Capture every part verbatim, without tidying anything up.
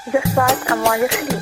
جفات أموال الخليج.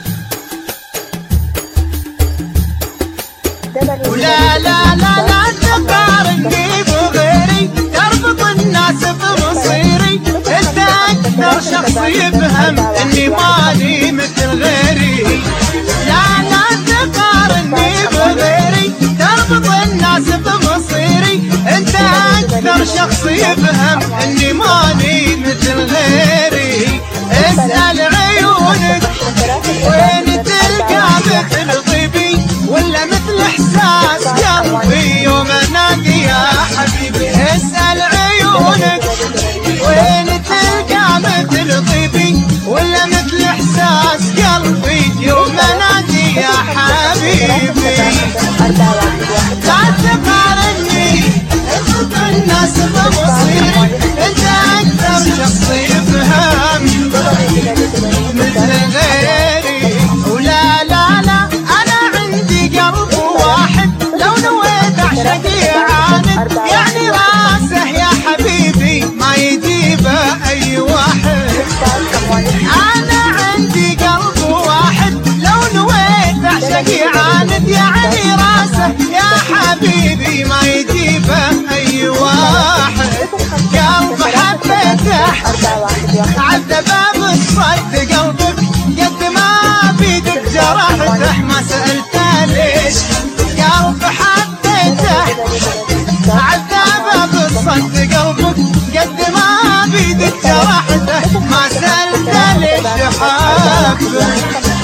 ولا لا لا لا تقارني بغيري، تربط الناس بمصيري، انت اكثر شخص يفهم اني مالي مثل غيري. لا لا تقارني بغيري، تربط الناس بمصيري، انت اكثر شخص يفهم اني مالي مثل غيري. اسأل عيونك وين تلقى مثل طيبي، ولا مثل احساس قلبي يوم انادي يا حبيبي. اسأل عيونك وين تلقى مثل طيبي، ولا مثل احساس قلبي يوم انادي يا حبيبي. لا تقارني اربط الناس بمصيري، انت اكثر شخص يفهم مثل غيري. ولا لا لا انا عندي قلب واحد، لو نويت اعشق يعاند، يعني راسه يا حبيبي ما يجيبه اي واحد. انا عندي قلب واحد، لو نويت اعشق يعاند، يعني راسه يا حبيبي ما يجيبه اي واحد. قلب حبيته عذبه بالصد، قلبك قد ما بيدك جرحته ما سألته ليش. قلب حبيته عذبه بالصد، قلبك قد ما بيدك جرحته ما سألته ليش حبه.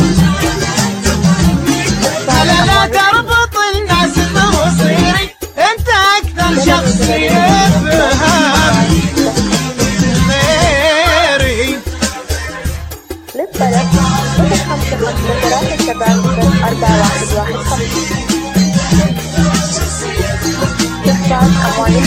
لا لا تربط الناس بمصيري، انت اكثر شخص يفهم غيري. للطلب صفر خمسة خمسة ثلاثة سبعة صفر أربعة واحد واحد خمسة. جفات أموال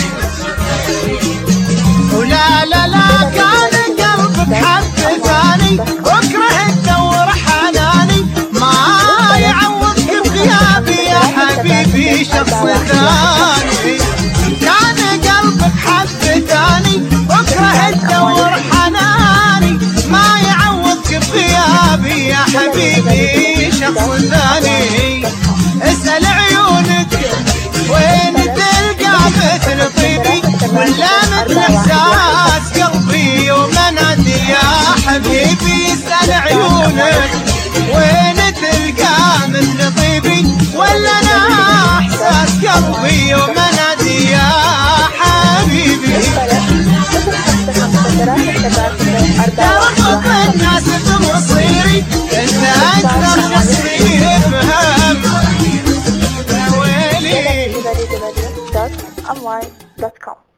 ولا لا لا كان قلبك حد ثاني، بكره تدور حناني، ما يعوضك بغيابي يا حبيبي شخص ثاني. كان قلبك حد ثاني، بكره تدور حناني، ما يعوضك بغيابي يا حبيبي شخص ثاني. اسأل عيونك وين تلقى مثل طيبي، ولا مثل احساس قلبي يوم انادي يا حبيبي. اسأل عيونك وين تلقى مثل طيبي، ولا انا احساس قلبي يوم انادي يا حبيبي. تربط الناس بمصيري، انت اكثر شخص يفهم ويلي. أموال دوت كوم.